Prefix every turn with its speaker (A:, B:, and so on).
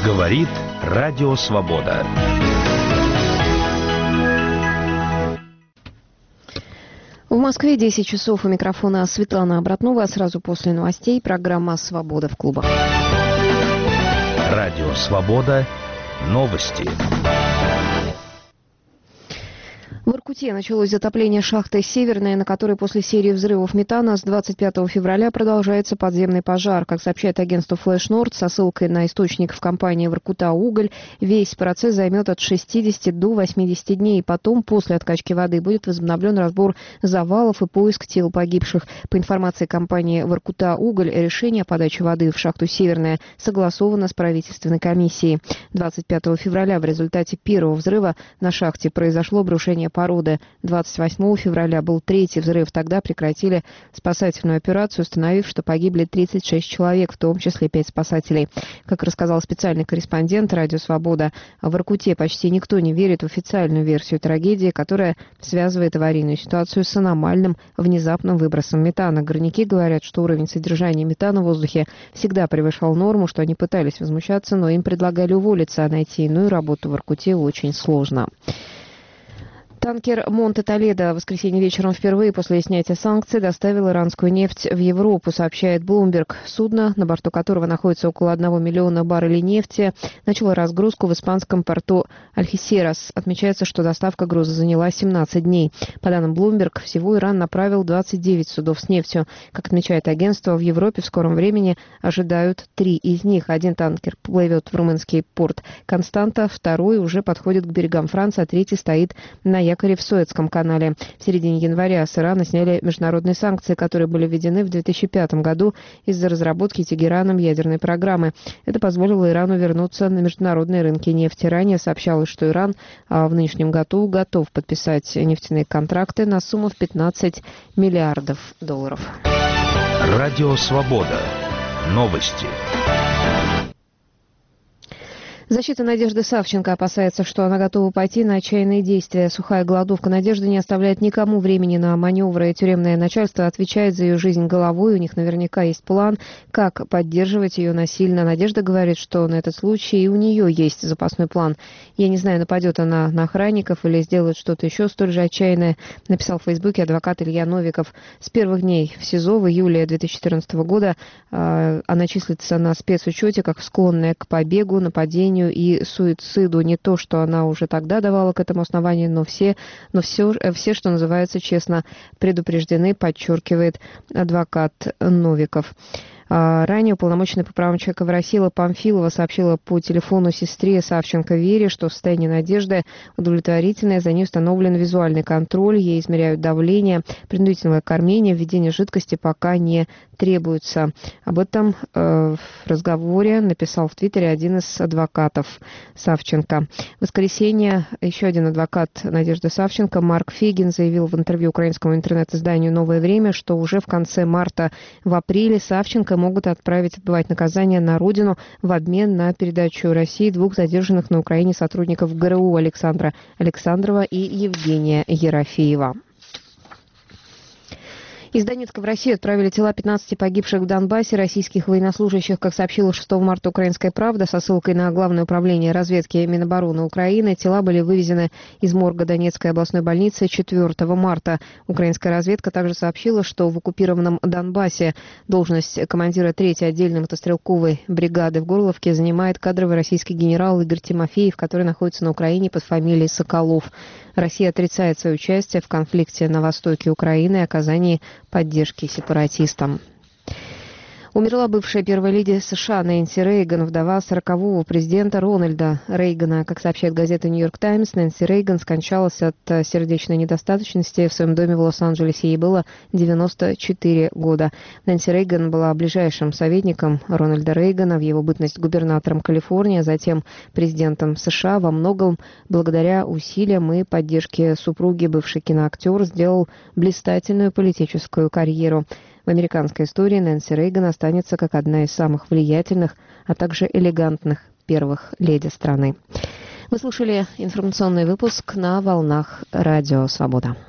A: Говорит Радио Свобода.
B: В Москве 10 часов. У микрофона Светлана Обратнова. Сразу после новостей программа «Свобода в клубах».
A: Радио Свобода. Новости.
B: В Воркуте началось затопление шахты «Северная», на которой после серии взрывов метана с 25 февраля продолжается подземный пожар. Как сообщает агентство Flash Nord со ссылкой на источник в компании «Воркута-Уголь», весь процесс займет от 60 до 80 дней. Потом, после откачки воды, будет возобновлен разбор завалов и поиск тел погибших. По информации компании «Воркута-Уголь», решение о подаче воды в шахту «Северная» согласовано с правительственной комиссией. 25 февраля в результате первого взрыва на шахте произошло обрушение породы. 28 февраля был третий взрыв. Тогда прекратили спасательную операцию, установив, что погибли 36 человек, в том числе 5 спасателей. Как рассказал специальный корреспондент «Радио Свобода», в Воркуте почти никто не верит в официальную версию трагедии, которая связывает аварийную ситуацию с аномальным внезапным выбросом метана. Горняки говорят, что уровень содержания метана в воздухе всегда превышал норму, что они пытались возмущаться, но им предлагали уволиться, а найти иную работу в Воркуте очень сложно. Танкер «Монте-Толедо» в воскресенье вечером впервые после снятия санкций доставил иранскую нефть в Европу, сообщает Bloomberg. Судно, на борту которого находится около 1 миллиона баррелей нефти, начало разгрузку в испанском порту Альхесерас. Отмечается, что доставка груза заняла 17 дней. По данным Bloomberg, всего Иран направил 29 судов с нефтью. Как отмечает агентство, в Европе в скором времени ожидают 3 из них. Один танкер плывет в румынский порт Константа, второй уже подходит к берегам Франции, а третий стоит на якоре в Суэцком канале. В середине января с Ирана сняли международные санкции, которые были введены в 2005 году из-за разработки Тегераном ядерной программы. Это позволило Ирану вернуться на международные рынки нефти. Ранее сообщалось, что Иран в нынешнем году готов подписать нефтяные контракты на сумму в $15 миллиардов.
A: Радио Свобода. Новости.
B: Защита Надежды Савченко опасается, что она готова пойти на отчаянные действия. Сухая голодовка Надежды не оставляет никому времени на маневры. Тюремное начальство отвечает за ее жизнь головой. У них наверняка есть план, как поддерживать ее насильно. Надежда говорит, что на этот случай и у нее есть запасной план. «Я не знаю, нападет она на охранников или сделает что-то еще столь же отчаянное», написал в Фейсбуке адвокат Илья Новиков. С первых дней в СИЗО в июле 2014 года она числится на спецучете как склонная к побегу, нападению и суициду. Не то, что она уже тогда давала к этому основания, но все, что называется, честно предупреждены, подчеркивает адвокат Новиков. Ранее уполномоченная по правам человека в России Элла Памфилова сообщила по телефону сестре Савченко Вере, что состояние Надежды удовлетворительное, за ней установлен визуальный контроль, ей измеряют давление, принудительное кормление, введение жидкости пока не требуется. Об этом в разговоре написал в Твиттере один из адвокатов Савченко. В воскресенье еще один адвокат Надежды Савченко, Марк Фегин, заявил в интервью украинскому интернет-изданию «Новое время», что уже в конце марта, в апреле Савченко могут отправить отбывать наказание на родину в обмен на передачу России 2 задержанных на Украине сотрудников ГРУ Александра Александрова и Евгения Ерофеева. Из Донецка в Россию отправили тела 15 погибших в Донбассе российских военнослужащих, как сообщила 6 марта «Украинская правда» со ссылкой на Главное управление разведки Минобороны Украины. Тела были вывезены из морга Донецкой областной больницы 4 марта. Украинская разведка также сообщила, что в оккупированном Донбассе должность командира 3-й отдельной мотострелковой бригады в Горловке занимает кадровый российский генерал Игорь Тимофеев, который находится на Украине под фамилией Соколов. Россия отрицает свое участие в конфликте на востоке Украины и оказании поддержки сепаратистам. Умерла бывшая первая леди США Нэнси Рейган, вдова 40-го президента Рональда Рейгана. Как сообщает газета «Нью-Йорк Таймс», Нэнси Рейган скончалась от сердечной недостаточности в своем доме в Лос-Анджелесе. Ей было 94 года. Нэнси Рейган была ближайшим советником Рональда Рейгана в его бытность губернатором Калифорнии, а затем президентом США. Во многом благодаря усилиям и поддержке супруги бывший киноактер сделал блистательную политическую карьеру. В американской истории Нэнси Рейган останется как одна из самых влиятельных, а также элегантных первых леди страны. Вы слушали информационный выпуск на волнах Радио Свобода.